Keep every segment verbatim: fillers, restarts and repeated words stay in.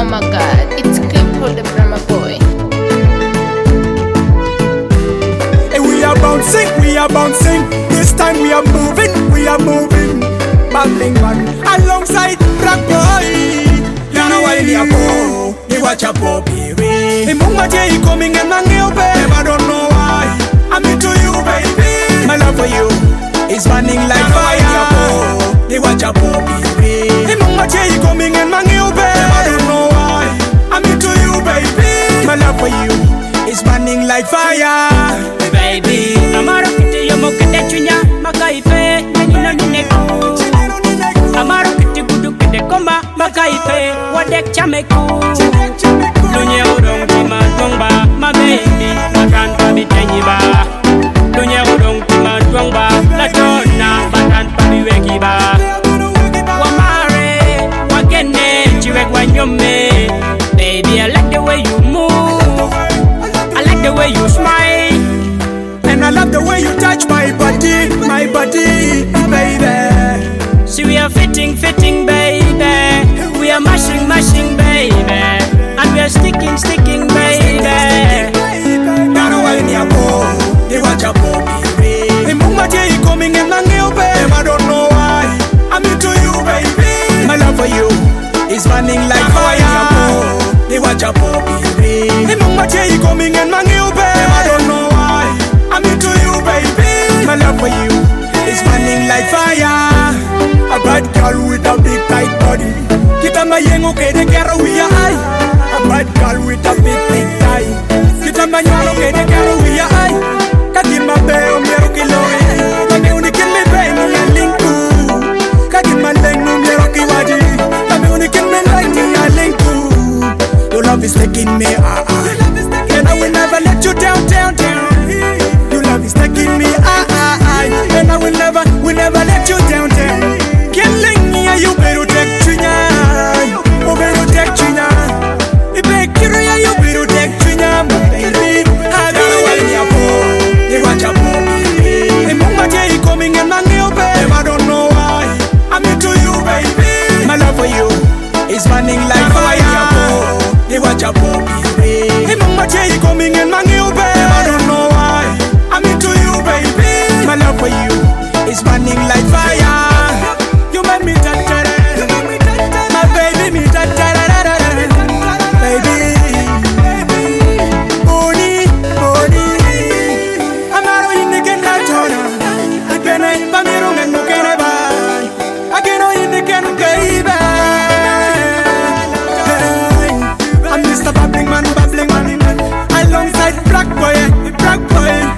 my god, it's Clipple the Brahma boy. Hey, we are bouncing, we are bouncing. This time we are moving, we are moving. Babbling man, alongside Black Boy. You know why they are poor, they watch a poor baby. Hey, Mumma J coming and Mangeo, babe, I don't know why. I'm into you, baby. My love for you is burning like fire. They watch a poor baby. Hey, Mumma J coming and Mangeo, babe, I don't know why. I'm into you, baby. My love for you is burning like fire. Baby, amaro kiti yomo kende chunya makaipe nanyina nineku. Amaro kiti budu kende koma makaipe wadek chameku. Dunya udong tima dongba my baby makan pabi tenyiba. Dunya udong tima dongba la tona makan pabi wekiba. Wamare wakene chiwek wanyome. Baby, I like the way you move. I like the way you smile. And I love the way you touch my body, my body, baby. See, we are fitting, fitting, baby. We are mashing, mashing, baby. And we are sticking, sticking, baby. Now I need a boy, they watch a boy, baby. Hey, Mumma J coming and Mangeo, babe, I don't know why. I'm into you, baby. My love for you is burning like fire. They watch a boy, baby. Hey, Mumma J coming and Mangeo, babe, I don't know why. I'm into you, baby. My love for you is burning like fire. A bad girl with a big tight body. Kita mayengo kede kero we are. A bad girl with a big big tie. Kita manyalo kede kero we are. Kadima beo miero kiloi. Kami unikin me bay mo ya linku. Kadima leng mo miero kiwaji. Kami unikin me like mo ya linku. Your love is taking me ah ah. And I will never let you down down down. Your love is taking me ah ah ah. And I will never, will never let you down down. Killing me, you better take Trina. Oh, better take Trina. If I kill you, you better take Trina, my baby. I don't know why you're poor. They watch a poor baby. Hey, Mumma J coming and Mangeo, babe, I don't know why. I'm into you, baby. My love for you is burning like fire. They watch a poor baby. Hey, Mumma J coming and Mangeo, babe, I don't know why. I'm into you, baby. My love for you is burning like fire. You make me da da da, my baby me da da da da da, baby. Boni, boni, amaro ine kenda tona, akena bamiro ngeno kena ba, akeno ine kenu kaiba. I'm Mister Babbling Man, Babbling Man, alongside Black Boy, Black Boy.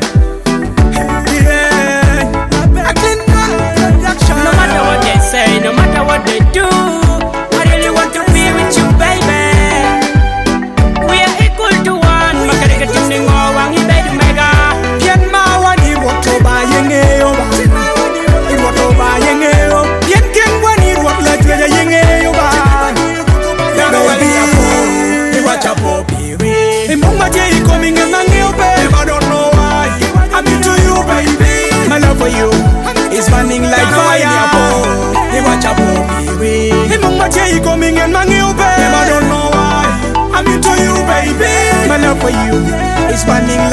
No matter what they say, no matter what they do, I really want to be with you, baby. We are equal to one. Makarika tuning all one, he made mega. Pian mawa ni woto ba yengeo ba, ni woto ba yengeo. Pian ken wa ni wot la tuya yengeo ba. Ya no wa ni apo, ni watch a po baby. Hey, Mumma J coming and Mangeo, babe, I don't know why. I'm into you, baby. My love for you is burning like fire. They watch a poor baby. Hey, Mumma J coming and Mangeo, babe, I don't know why. I'm into you, baby. My love for you is burning